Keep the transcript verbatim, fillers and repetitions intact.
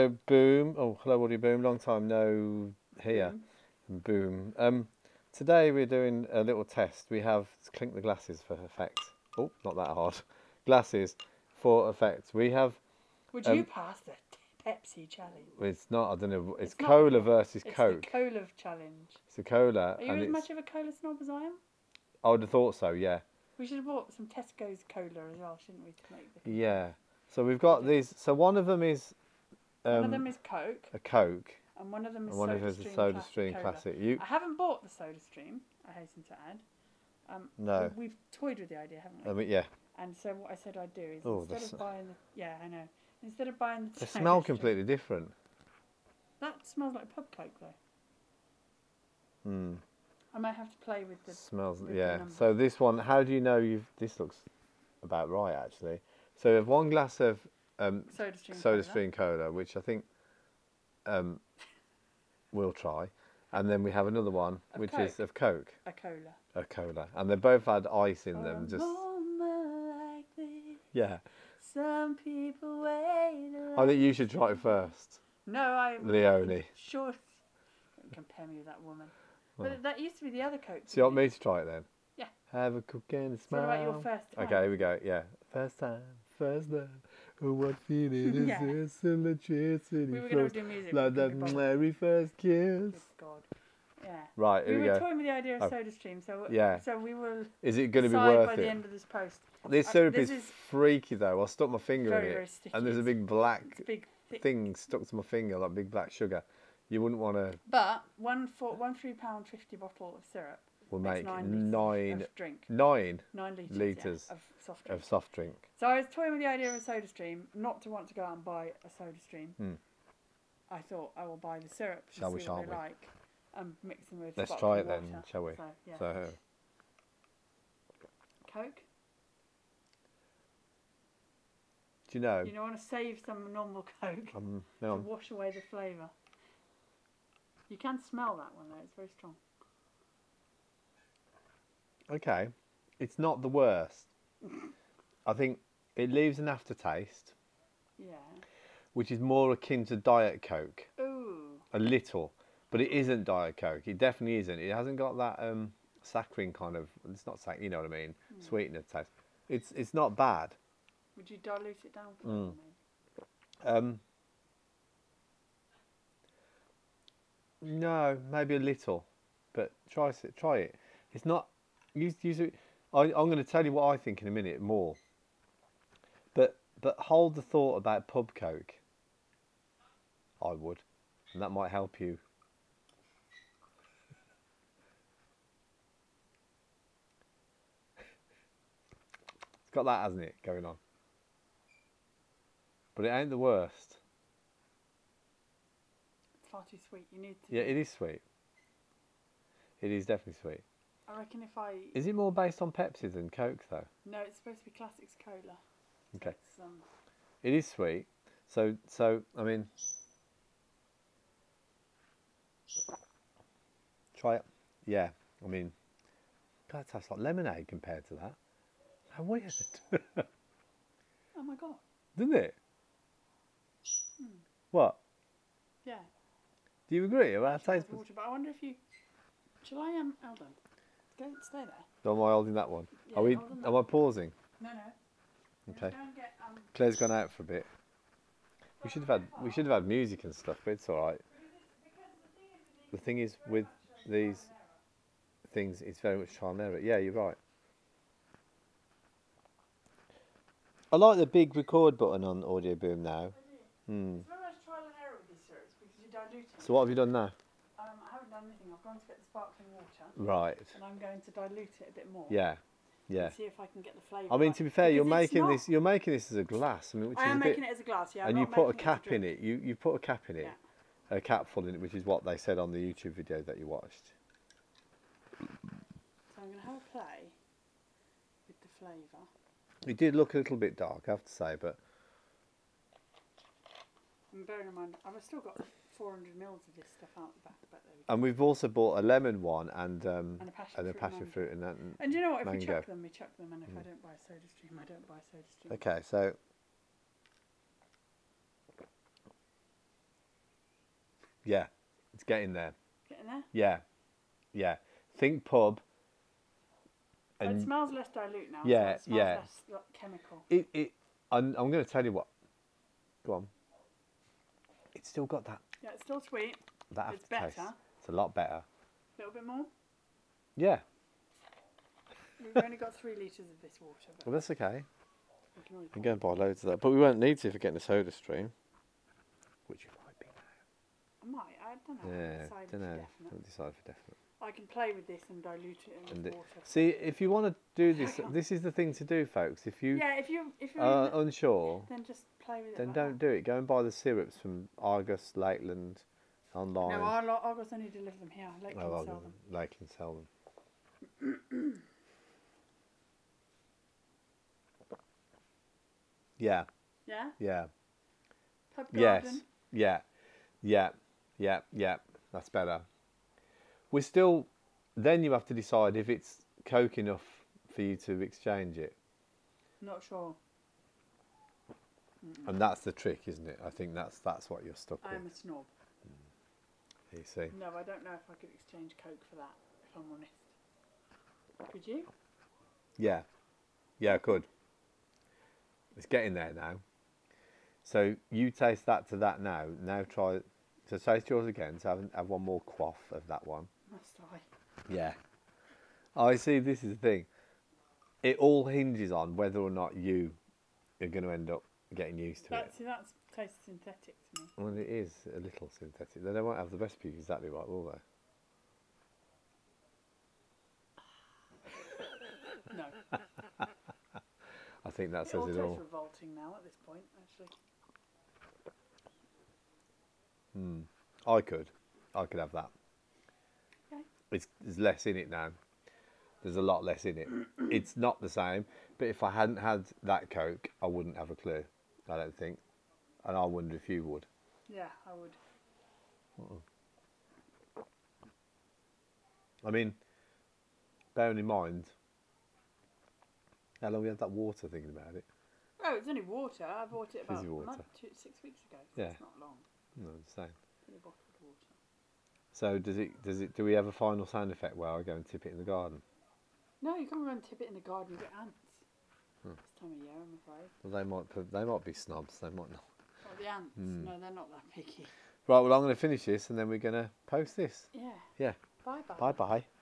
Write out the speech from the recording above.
Boom. Oh, hello, Audio Boom. Long time no here. Boom. Boom. Um, today we're doing a little test. We have clink the glasses for effect. Oh, not that hard. Glasses for effect. We have. Would Um, you pass the Pepsi challenge? It's not. I don't know. It's, It's not cola the- versus It's Coke. the cola challenge. It's a cola, Are you and as it's. much of a cola snob as I am? I would have thought so. Yeah. We should have bought some Tesco's cola as well, shouldn't we, to make the. Yeah. So we've got these. So one of them is. Um, One of them is Coke, a Coke, and one of them is and one of Soda them is a Stream Soda Classic Stream Cola. Classic. You. I haven't bought the Soda Stream, I hasten to add. Um, No. we- We've toyed with the idea, haven't we? I mean, yeah. And so what I said I'd do is Oh, instead that's- of buying the yeah, I know. Instead of buying the They Soda smell Stream- completely different. That smells like pub Coke though. Hmm. I might have to play with the Smells, with the yeah. numbers. So this one, how do you know you've? This looks about right actually. So we have one glass of um, Soda Stream Soda Cola. Stream Cola, which I think um, we'll try, and then we have another one, Of which is Coke? of Coke, A cola. a cola, and they both had ice in For them. a Just moment like this, yeah. some people wait. I think you should try it first, No, I. Leonie. Sure. Don't compare me with that woman. Well. But that used to be the other Coke. So you want didn't me to try it then? Yeah. Have a cook and a So smile. what about your first time? Okay, here we go. Yeah, first time, first love. Oh, what feeling is Yeah. this? Electricity We were going flows to do music. like but that couldn't be bothered. very first kiss. Good God. Yeah. Right, We here we, were go. toying with the idea of Oh. Soda Stream, so Yeah. so we will Is it going to be decide worth by it? the end of this post. This Uh, syrup this is, is freaky though. I stuck my finger very, in it, very sticky. and there's a It's- big black It's big, thick. thing stuck to my finger, like big black sugar. You wouldn't want to. But one four, one three pound fifty bottle of syrup Will makes make nine, nine litres of drink. nine Nine litres, litres yeah, of soft drink. of soft drink. So I was toying with the idea of a Soda Stream, not to want to go out and buy a Soda Stream. Hmm. I thought I will buy the syrup and Shall we, see shall what they we? like, and mix them with. Let's try sparkling it then, water. shall we? So, yeah. So Coke. do you know? You don't want to save some normal Coke Um, to no, wash away the flavour. You can smell that one though; it's very strong. okay, it's not the worst. I think it leaves an aftertaste, Yeah. which is more akin to Diet Coke, Ooh. a little, but it isn't Diet Coke. It definitely isn't. It hasn't got that um, saccharine kind of. It's not sac. You know what I mean? Mm. Sweetener taste. It's it's not bad. Would you dilute it down for Mm. me? maybe? Um, no, maybe a little, but try it. Try it. It's not. Use use it. I, I'm going to tell you what I think in a minute more. But but hold the thought about pub Coke. I would, and that might help you. It's got that, hasn't it, going on? But it ain't the worst. It's far too sweet. You need to. Yeah, it is sweet. It is definitely sweet. I reckon if I. Is it more based on Pepsi than Coke, though? No, it's supposed to be Classics Cola. Okay. It's, um, It is sweet. So, so I mean, try it. Yeah, I mean, God, it tastes like lemonade compared to that. How weird, oh my God. doesn't it? Hmm. What? Yeah. Do you agree about Actually taste? has water, but I wonder if you. Shall I um? Hold on. Go stay there. Am I holding that one? Yeah, Are we? hold on Am that. I pausing? No, no. Okay. Go and get, um, Claire's gone out for a bit. We should have had. We should have had music and stuff, but it's all right. The thing is with these things, it's very much trial and error. Yeah, you're right. I like the big record button on Audio Boom now. Hmm. It's very much trial and error with these syrups because you dilute it. So what have you done now? Um, I haven't done anything. I've gone to get the sparkling water, Right. and I'm going to dilute it a bit more. Yeah. Yeah. And see if I can get the flavour. I mean, right. to be fair, you're Because it's making not- this. You're making this as a glass. I mean, which I is am a bit. making it as a glass, yeah. I'm and you not put a making it as cap in drink. it. You you put a cap in it. Yeah. A cap full in it, which is what they said on the YouTube video that you watched. So I'm going to have a play with the flavour. It did look a little bit dark, I have to say, but And bearing in mind, I've still got four hundred mils of this stuff out the back. But there we go. and we've also bought a lemon one and um And a passion and a fruit passion mango. fruit and that. And And you know what? If we mango. chuck them, we chuck them. And if I Mm. don't buy Soda Stream, I don't buy Soda Stream. Okay, so Yeah, it's getting there. Getting there? Yeah, yeah. Think pub. It And smells less dilute now. Yeah, so it smells yeah. less like, chemical. it, it I'm, I'm going to tell you what. Go on. It's still got that Yeah, it's still sweet. that It's aftertaste. better. It's a lot better. A little bit more. Yeah. We've only got three litres of this water. But Well, that's okay. we can always We can go and buy loads of that, but we won't need to if we're getting a soda stream. Which you might be. I might. I don't know. Yeah, I decided don't for know. definite. Haven't decided for definite. I can play with this and dilute it in And with it- water. See, if you want to do this, this is the thing to do, folks. If you Yeah, if you if you're are in the, unsure, then just play with it. then like don't do it. Go and buy the syrups from Argos, Lakeland, that. online. No, I'll, I'll just only deliver them here. Let them Oh, sell Argos, them. Lakeland sell them. Yeah, Yeah. yeah, Pub yes, garden. yeah, yeah, yeah, yeah. That's better. We're still. Then you have to decide if it's Coke enough for you to exchange it. Not sure. And that's the trick, isn't it? I think that's that's what you're stuck I'm with. a snob. You see? No, I don't know if I could exchange Coke for that. If I'm honest. Could you? Yeah, yeah, I could. It's getting there now. So you taste that to that now. Now try to taste yours again. So have, have one more quaff of that one. Must I? Yeah. I see. This is the thing. It all hinges on whether or not you are going to end up getting used to That, it. see, that tastes synthetic to me. Well, it is a little synthetic. They won't have the recipe exactly right, will they? No. I think that It says all it tastes all. revolting now at this point, actually. Hmm. I could. I could have that. Okay. It's, there's less in it now. There's a lot less in it. It's not the same, but if I hadn't had that Coke, I wouldn't have a clue. I don't think. And I wonder if you would. Yeah, I would. I mean, bearing in mind how long we had that water thinking about it. Oh, it's only water. I bought it about Fizzy a water. month, two, six weeks ago. So Yeah. It's not long. No, I'm just saying. It's only bottled water. So does it? Does it? Do we have a final sound effect where I go and tip it in the garden? No, you can't go and tip it in the garden. You get ants. Hmm. This time of year, I'm afraid. Well, they might. put- They might be snobs. They might not. Oh, the ants. Hmm. No, they're not that picky. Right. Well, I'm going to finish this, and then we're going to post this. Yeah. Yeah. Bye bye. Bye bye.